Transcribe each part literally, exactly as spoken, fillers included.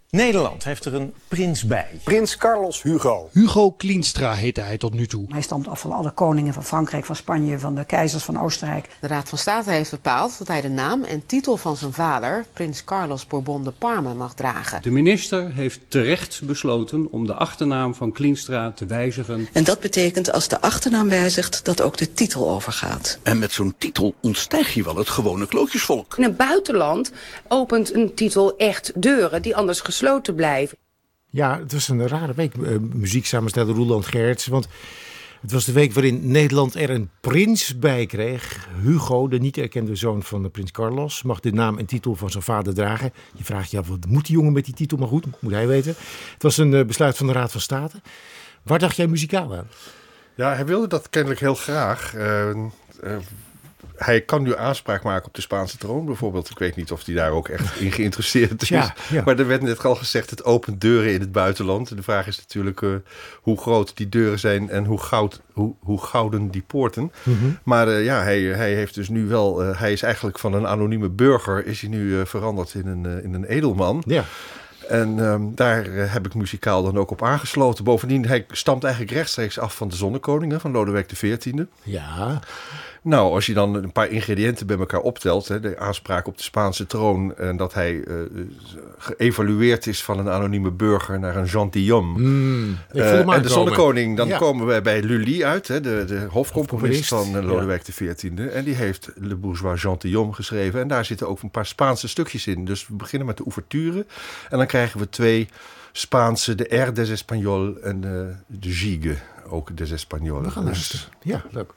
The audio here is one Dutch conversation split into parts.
Nederland heeft er een prins bij. Prins Carlos Hugo. Hugo Klienstra heette hij tot nu toe. Hij stamt af van alle koningen van Frankrijk, van Spanje, van de keizers van Oostenrijk. De Raad van State heeft bepaald dat hij de naam en titel van zijn vader, prins Carlos Bourbon de Parme, mag dragen. De minister heeft terecht besloten om de achternaam van Klienstra te wijzigen. En dat betekent als de achternaam wijzigt dat ook de titel overgaat. En met zo'n titel ontstijg je wel het gewone klootjesvolk. In het buitenland opent een titel echt deuren die anders gesloten blijven. Ja, het was een rare week, uh, muziek samenstellen Roeland Gerrits. Want het was de week waarin Nederland er een prins bij kreeg. Hugo, de niet erkende zoon van de prins Carlos, mag de naam en titel van zijn vader dragen. Je vraagt je af, wat moet die jongen met die titel? Maar goed, moet hij weten. Het was een uh, besluit van de Raad van State. Waar dacht jij muzikaal aan? Ja, hij wilde dat kennelijk heel graag. Uh, uh, Hij kan nu aanspraak maken op de Spaanse troon bijvoorbeeld. Ik weet niet of hij daar ook echt in geïnteresseerd is. Ja, ja. Maar er werd net al gezegd, het opent deuren in het buitenland. En de vraag is natuurlijk uh, hoe groot die deuren zijn en hoe, goud, hoe, hoe gouden die poorten. Mm-hmm. Maar uh, ja, hij, hij heeft dus nu wel... Uh, hij is eigenlijk van een anonieme burger is hij nu uh, veranderd in een, uh, in een edelman. Ja. En um, daar uh, heb ik muzikaal dan ook op aangesloten. Bovendien, hij stamt eigenlijk rechtstreeks af van de Zonnekoning, van Lodewijk de veertiende. Ja. Nou, als je dan een paar ingrediënten bij elkaar optelt, hè, de aanspraak op de Spaanse troon en dat hij uh, geëvalueerd is van een anonieme burger naar een gentilhomme. Mm, uh, en de Zonnekoning, dan ja. komen we bij Lully uit, hè, de, de hofcomponist van uh, Lodewijk ja. de veertiende. En die heeft Le Bourgeois Gentilhomme geschreven. En daar zitten ook een paar Spaanse stukjes in. Dus we beginnen met de ouverture. En dan krijgen we twee Spaanse, de Air des Espagnols en de, de Gigue, ook des Espagnols. We gaan dus, luisteren. Ja, leuk.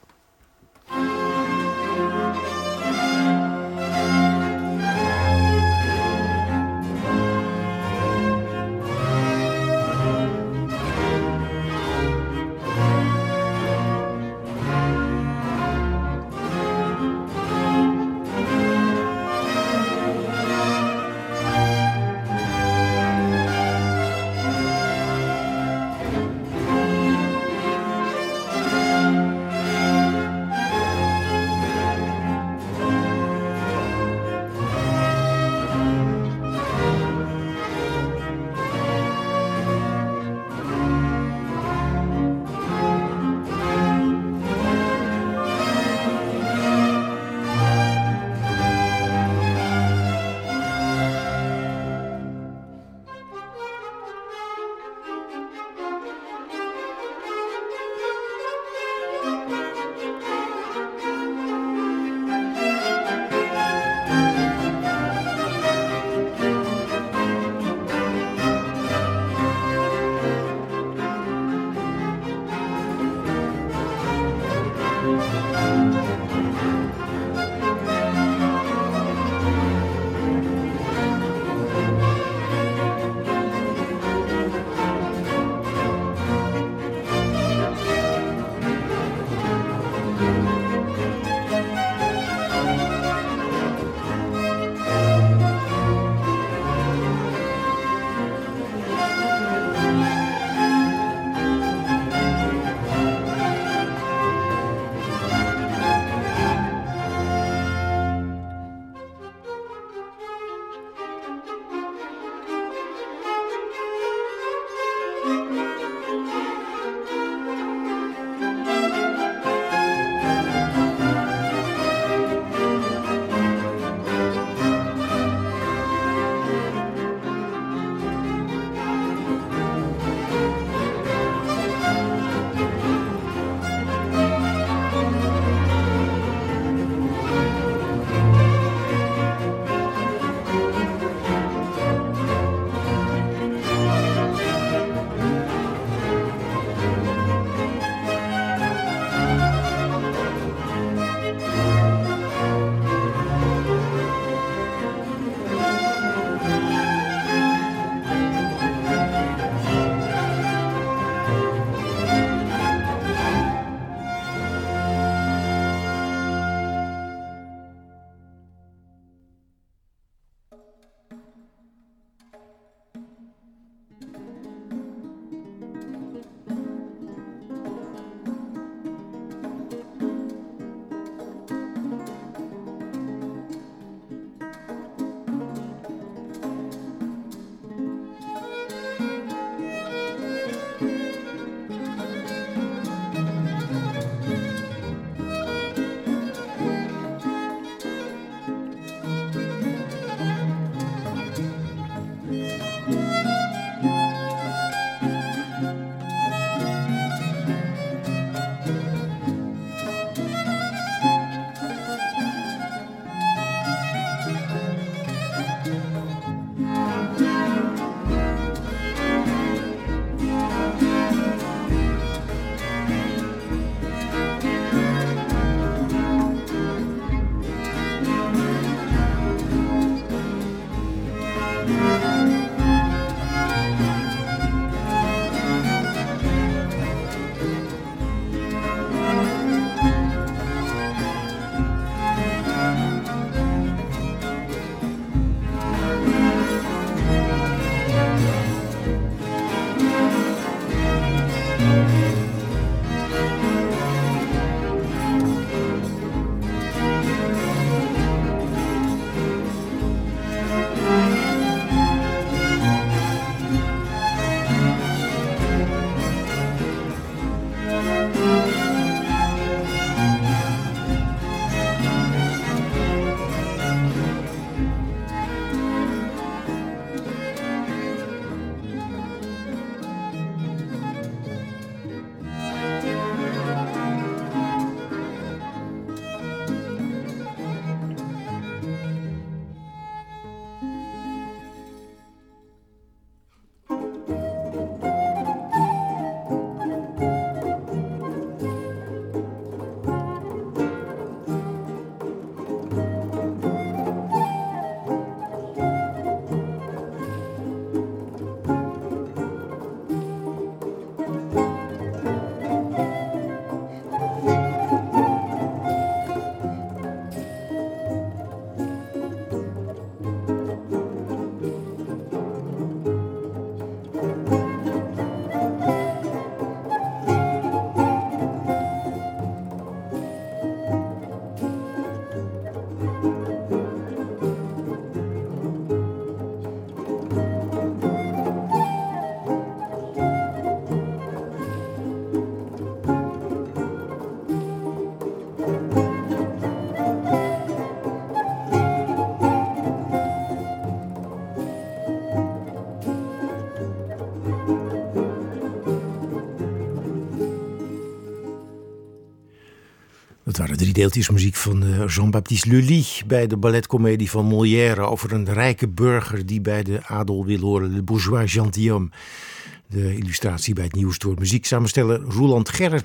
Dat waren drie deeltjes muziek van Jean-Baptiste Lully bij de balletcomedie van Molière over een rijke burger die bij de adel wil horen, Le Bourgeois Gentilhomme. De illustratie bij het nieuws door muzieksamensteller Roeland Gerrit.